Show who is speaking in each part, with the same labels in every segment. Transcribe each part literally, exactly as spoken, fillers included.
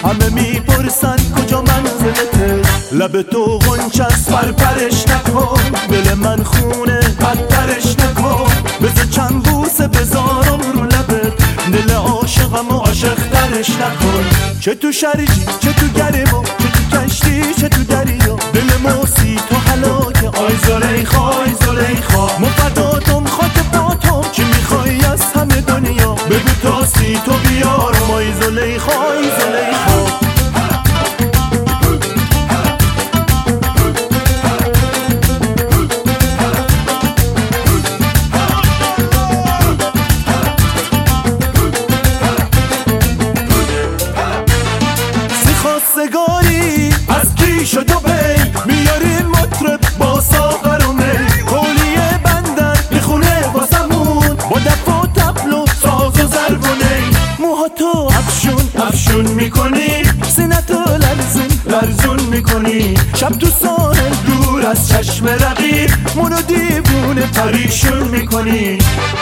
Speaker 1: همه میپرسن کجا منزلته، لب تو غنچست پرپرش نکن، دل من خونه بدترش نکن، بذار چند بوسه بذارم رو لبت، دل عاشقم و عاشق ترش نکن. چه تو شریجی چه تو گریبا، چه تو کشتی چه تو دریا، دل موسی تو هلاکه. آی زلیخا آی زلیخا مفداتم خاک پاتم، چی میخوای از همه دنیا بگو تا سی تو بیارم. آی زلیخا آی زلیخا خواستگاری از کی شد و بی، میارین مطرب با ساغر و می، کولیه بندر میخونه واسمون با دف و تبل و ساز و ضرب و نی. موها تو افشون افشون میکنی، سینه تو لرزون لرزون میکنی، شب تو ساحل دور از چشم رقیب منو دیوونه پریشون میکنی.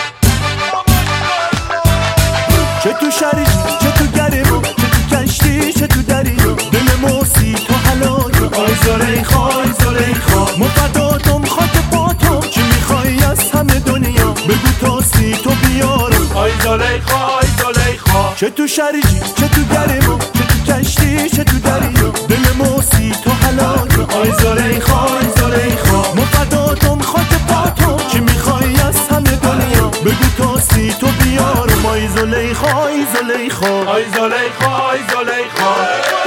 Speaker 1: چه تو شریک چه تو گریبا، چه تو کشتی چه تو دریا، دل موسی تو هلاکه. آی زلیخا آی زلیخا مفداتم خاک پاتم، چی میخوای از همه دنیا بگو تا سی تو بیارم.
Speaker 2: آی زلیخا آی زلیخا
Speaker 1: چه تو شریکی چه تو گریبا، چه تو کشتی چه تو دریا، دل موسی تو هلاکه.
Speaker 2: آی زلیخا آی زلیخا
Speaker 1: مفداتم خاک پاتم، چی میخوای از همه دنیا بگو تا سی تو بیارم. آی زلیخا آی زلیخا
Speaker 2: آی زلیخا آی زلیخا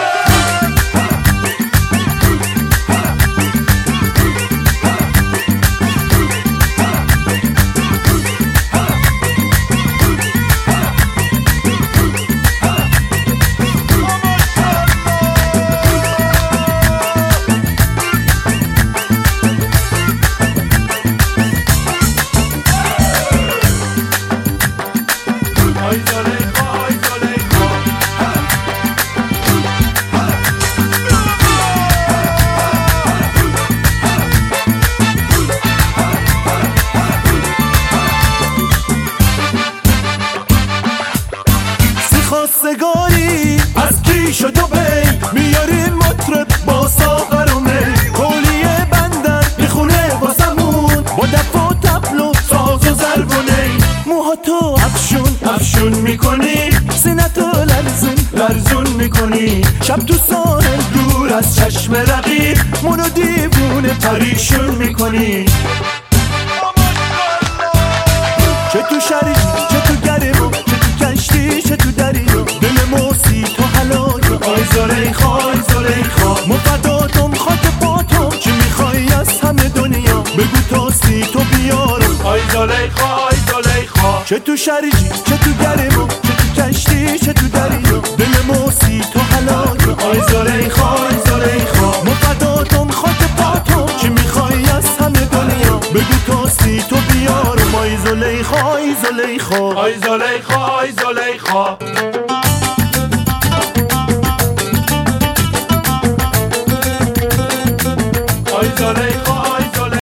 Speaker 1: خواستگاری از کی شد و بی، میارین مطرب با ساغر و می، کولیه بندر میخونه واسمون با دف و تبل و ساز و ضرب و نی. موها تو افشون افشون میکنی، سینه تو لرزون لرزون میکنی، شب تو ساحل دور از چشم رقیب منو دیوونه پریشون میکنی. چه تو شریک چه تو گریبا، چه تو کشتی چه تو دریا، دل موسی تو هلاکه.
Speaker 2: آی زلیخا آی زلیخا
Speaker 1: مفداتم خاک پاتم، چی میخوای از همه دنیا بگو تا سی تو بیارم.
Speaker 2: آی زلیخا آی زلیخا
Speaker 1: چه تو شریکی چه تو گریبا، چه تو کشتی چه تو دریا، دل موسی تو هلاکه.
Speaker 2: آی زلیخا آی زلیخا
Speaker 1: مفداتم خاک پاتم، چی میخوای از همه دنیا بگو تا سی تو بیارم. آی زلیخا آی زلیخا
Speaker 2: آی زلیخا آی زلیخا